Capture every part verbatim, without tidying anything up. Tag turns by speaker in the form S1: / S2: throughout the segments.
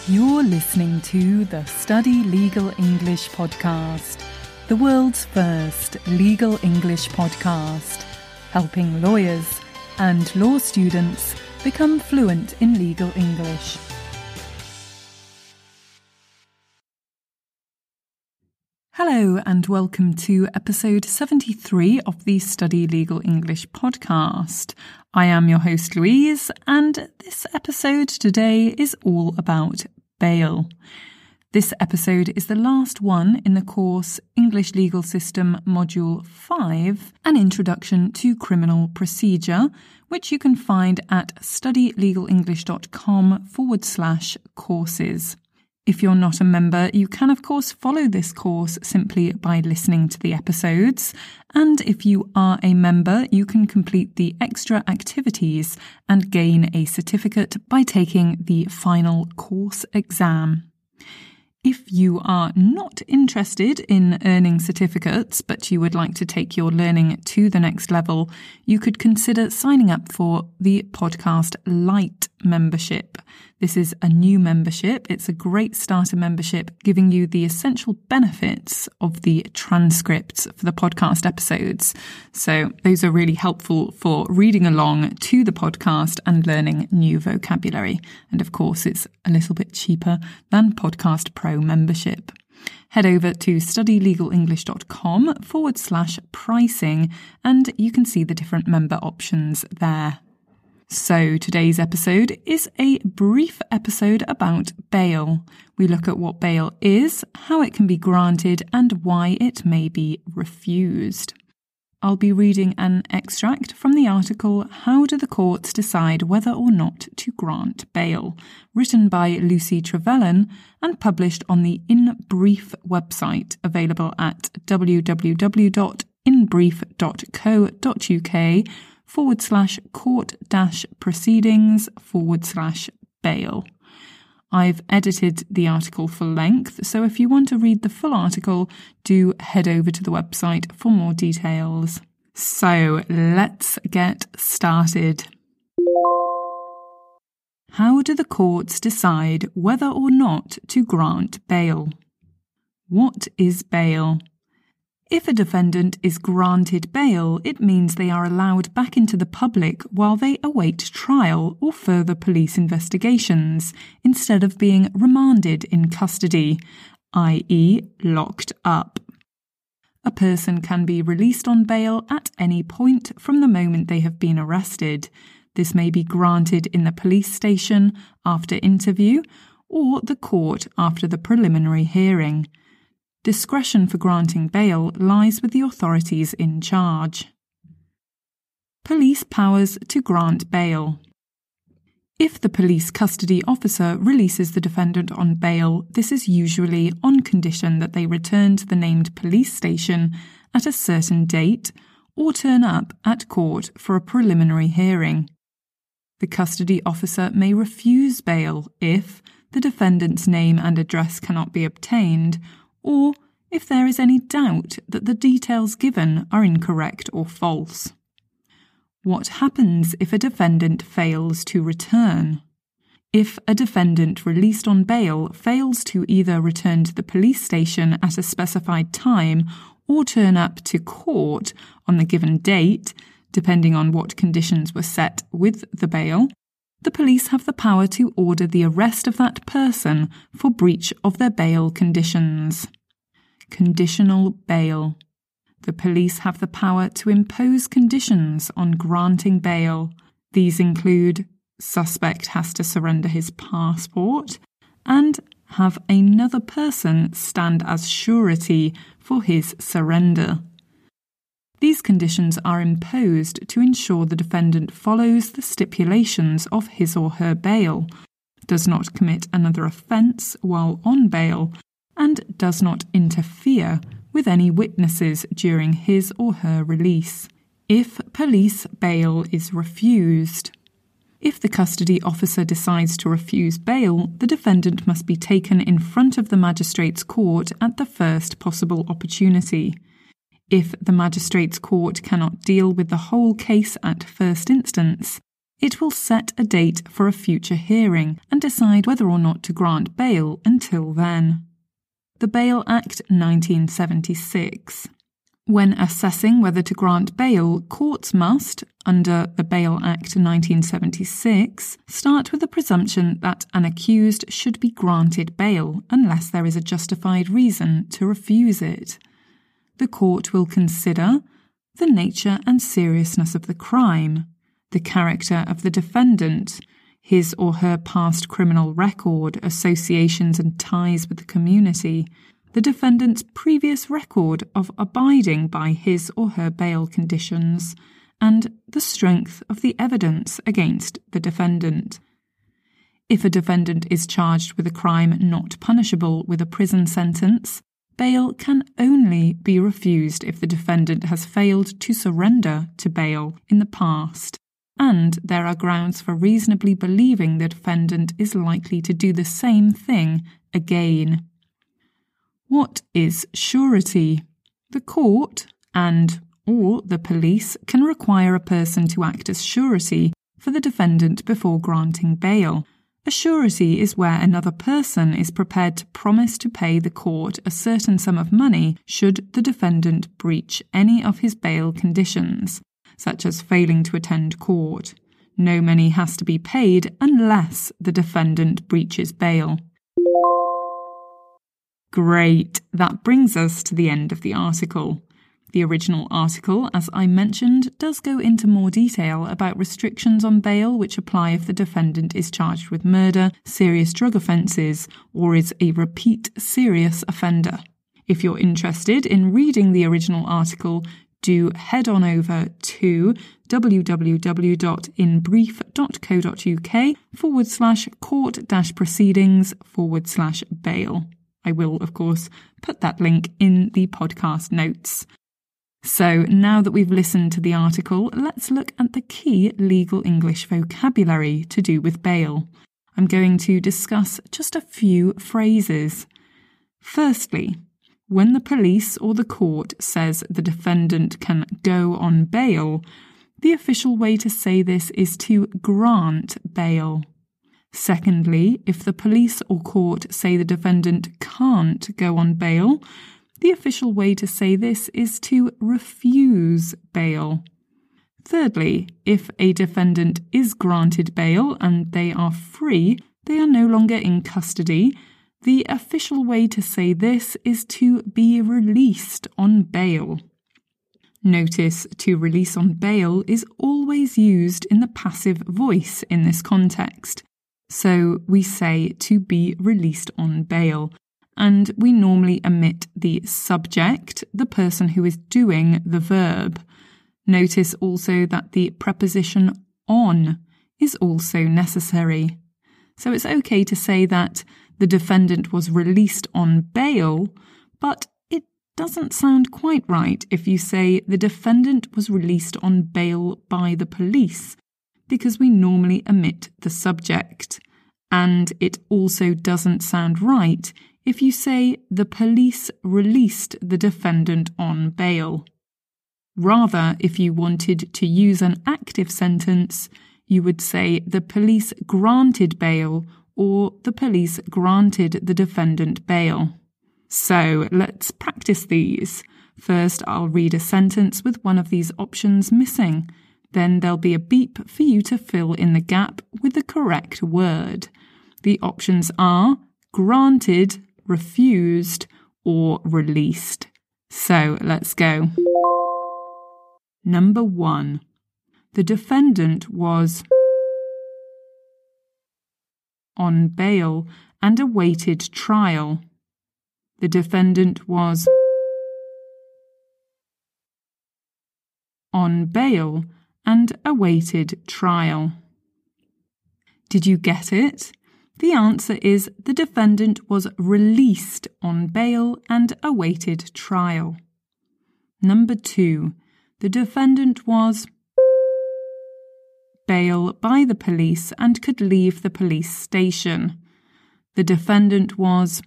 S1: You're listening to the Study Legal English podcast, the world's first legal English podcast, helping lawyers and law students become fluent in legal English. Hello and welcome to episode seventy-three of the Study Legal English podcast. I am your host Louise, and this episode today is all about bail. This episode is the last one in the course English Legal System Module five, An Introduction to Criminal Procedure, which you can find at studylegalenglish.com forward slash courses. If you're not a member, you can of course follow this course simply by listening to the episodes. And if you are a member, you can complete the extra activities and gain a certificate by taking the final course exam. If you are not interested in earning certificates, but you would like to take your learning to the next level, you could consider signing up for the Podcast Lite membership. This is a new membership. It's a great starter membership, giving you the essential benefits of the transcripts for the podcast episodes. So those are really helpful for reading along to the podcast and learning new vocabulary. And of course, it's a little bit cheaper than Podcast Pro membership. Head over to studylegalenglish.com forward slash pricing and you can see the different member options there. So today's episode is a brief episode about bail. We look at what bail is, how it can be granted, and why it may be refused. I'll be reading an extract from the article How Do the Courts Decide Whether or Not to Grant Bail, written by Lucy Trevelyan and published on the In Brief website, available at www.inbrief.co.uk forward slash court dash proceedings forward slash bail. I've edited the article for length, so if you want to read the full article, do head over to the website for more details. So let's get started. How do the courts decide whether or not to grant bail? What is bail? If a defendant is granted bail, it means they are allowed back into the public while they await trial or further police investigations, instead of being remanded in custody, that is locked up. A person can be released on bail at any point from the moment they have been arrested. This may be granted in the police station after interview or the court after the preliminary hearing. Discretion for granting bail lies with the authorities in charge. Police powers to grant bail. If the police custody officer releases the defendant on bail, this is usually on condition that they return to the named police station at a certain date or turn up at court for a preliminary hearing. The custody officer may refuse bail if the defendant's name and address cannot be obtained, or if there is any doubt that the details given are incorrect or false. What happens if a defendant fails to return? If a defendant released on bail fails to either return to the police station at a specified time or turn up to court on the given date, depending on what conditions were set with the bail, the police have the power to order the arrest of that person for breach of their bail conditions. Conditional bail. The police have the power to impose conditions on granting bail. These include suspect has to surrender his passport and have another person stand as surety for his surrender. These conditions are imposed to ensure the defendant follows the stipulations of his or her bail, does not commit another offence while on bail, and does not interfere with any witnesses during his or her release. If police bail is refused. If the custody officer decides to refuse bail, the defendant must be taken in front of the magistrate's court at the first possible opportunity. If the magistrate's court cannot deal with the whole case at first instance, It will set a date for a future hearing and decide whether or not to grant bail until then. The Bail Act nineteen seventy-six. When assessing whether to grant bail, courts must, under the Bail Act nineteen seventy-six, start with the presumption that an accused should be granted bail unless there is a justified reason to refuse it. The court will consider the nature and seriousness of the crime, the character of the defendant, his or her past criminal record, associations and ties with the community, the defendant's previous record of abiding by his or her bail conditions, and the strength of the evidence against the defendant. If a defendant is charged with a crime not punishable with a prison sentence, bail can only be refused if the defendant has failed to surrender to bail in the past, and there are grounds for reasonably believing the defendant is likely to do the same thing again. What is surety? The court and or the police can require a person to act as surety for the defendant before granting bail. A surety is where another person is prepared to promise to pay the court a certain sum of money should the defendant breach any of his bail conditions, such as failing to attend court. No money has to be paid unless the defendant breaches bail. Great, that brings us to the end of the article. The original article, as I mentioned, does go into more detail about restrictions on bail which apply if the defendant is charged with murder, serious drug offences, or is a repeat serious offender. If you're interested in reading the original article, do head on over to www.inbrief.co.uk forward slash court dash proceedings forward slash bail. I will, of course, put that link in the podcast notes. So now that we've listened to the article, let's look at the key legal English vocabulary to do with bail. I'm going to discuss just a few phrases. Firstly, when the police or the court says the defendant can go on bail, the official way to say this is to grant bail. Secondly, if the police or court say the defendant can't go on bail, the official way to say this is to refuse bail. Thirdly, if a defendant is granted bail and they are free, they are no longer in custody, the official way to say this is to be released on bail. Notice to release on bail is always used in the passive voice in this context. So we say to be released on bail, and we normally omit the subject, the person who is doing the verb. Notice also that the preposition on is also necessary. So it's okay to say that the defendant was released on bail, but it doesn't sound quite right if you say the defendant was released on bail by the police, because we normally omit the subject. And it also doesn't sound right if you say the police released the defendant on bail. Rather, if you wanted to use an active sentence, you would say the police granted bail or the police granted the defendant bail. So let's practice these. First, I'll read a sentence with one of these options missing. Then there'll be a beep for you to fill in the gap with the correct word. The options are granted, refused, or released. So let's go. Number one. The defendant was on bail and awaited trial. The defendant was on bail and awaited trial. Did you get it? The answer is the defendant was released on bail and awaited trial. Number two. The defendant was bail by the police and could leave the police station. The defendant was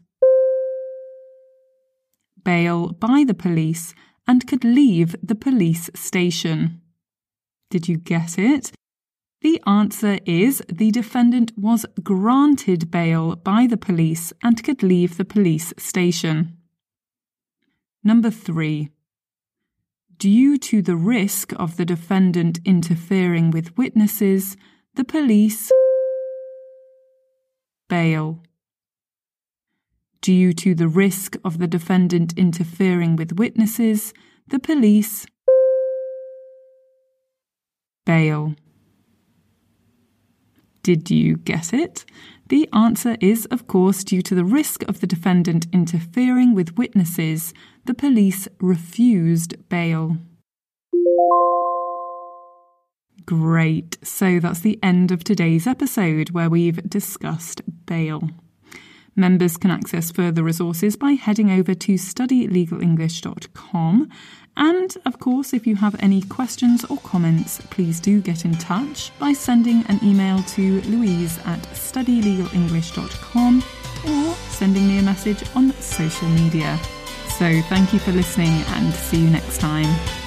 S1: bail by the police and could leave the police station. Did you get it? The answer is the defendant was granted bail by the police and could leave the police station. Number three. Due to the risk of the defendant interfering with witnesses, the police bail. Due to the risk of the defendant interfering with witnesses, the police bail. Did you get it? The answer is, of course, due to the risk of the defendant interfering with witnesses, the police refused bail. Great. So that's the end of today's episode where we've discussed bail. Members can access further resources by heading over to study legal english dot com. And, of course, if you have any questions or comments, please do get in touch by sending an email to louise at study legal english dot com or sending me a message on social media. So thank you for listening and see you next time.